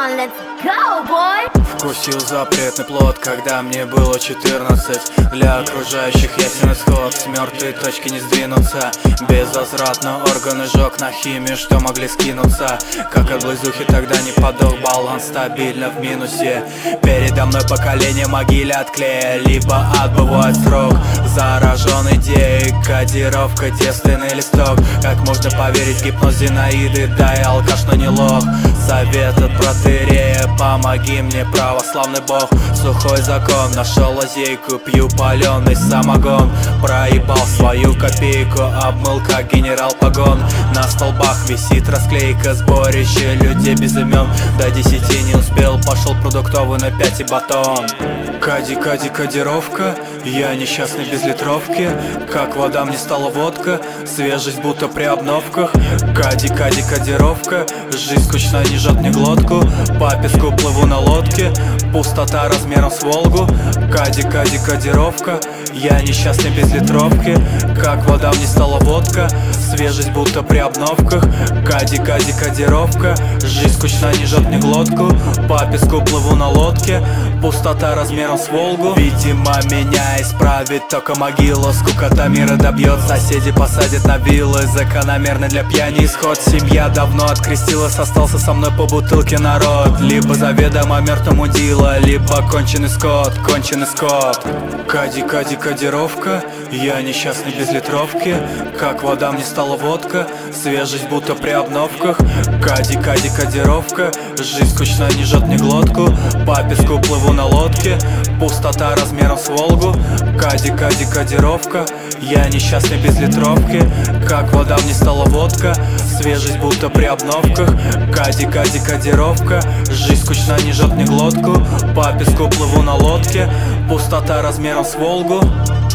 on, let's go, boy! Вкусил запретный плод, когда мне было 14. Для окружающих ясен исход, с мертвой точки не сдвинуться. Безвозвратно органы жёг на химию, что могли скинуться. Как от близухи тогда не подох, баланс стабильно в минусе. Передо мной поколение могиле от клея, либо отбывает срок. Заражен идеей, кодировка, девственный листок. Как можно поверить в гипноз Зинаиды, да и алкаш, но не лох. Совет от протырея, помоги мне, православный бог. Сухой закон, нашел лазейку, пью паленый самогон. Проебал свою копейку, обмыл как генерал погон. На столбах висит расклейка, сборище людей без имен. До 10 не успел, пошел продуктовый на 5 и батон. Кади, кодировка, я несчастный без литровки. Как вода мне стала водка, свежесть будто при обновках. Кади, кодировка, жизнь скучна, не жжет мне глотку. По песку плыву на лодке, пустота размером с Волгу. Кади, кодировка, я несчастный без литровки. Как вода мне стала водка, свежесть будто при обновках. Кади, кодировка, жизнь скучна, не жжет мне глотку. По песку плыву на лодке, пустота размером с Волгу. Видимо, меня исправит только могила. Скукота мира добьет, соседи посадят на виллы. Закономерный для пьяни исход. Семья давно открестилась, остался со мной по бутылке народ. Либо заведомо мертвому дила, либо конченый скот, конченый скот. Кади, кодировка, я несчастный без литровки. Как вода мне стала водка, свежесть будто при обновках. Кади, кодировка, жизнь скучна, не жжет мне глотку. По песку плыву на лодке, пустота размером с Волгу. Кади, кодировка, я несчастный без литровки. Как вода мне стала водка, свежесть будто при обновках. Кади, кодировка, жизнь скучна, не жжет мне глотку. По песку плыву на лодке, пустота размером с Волгу.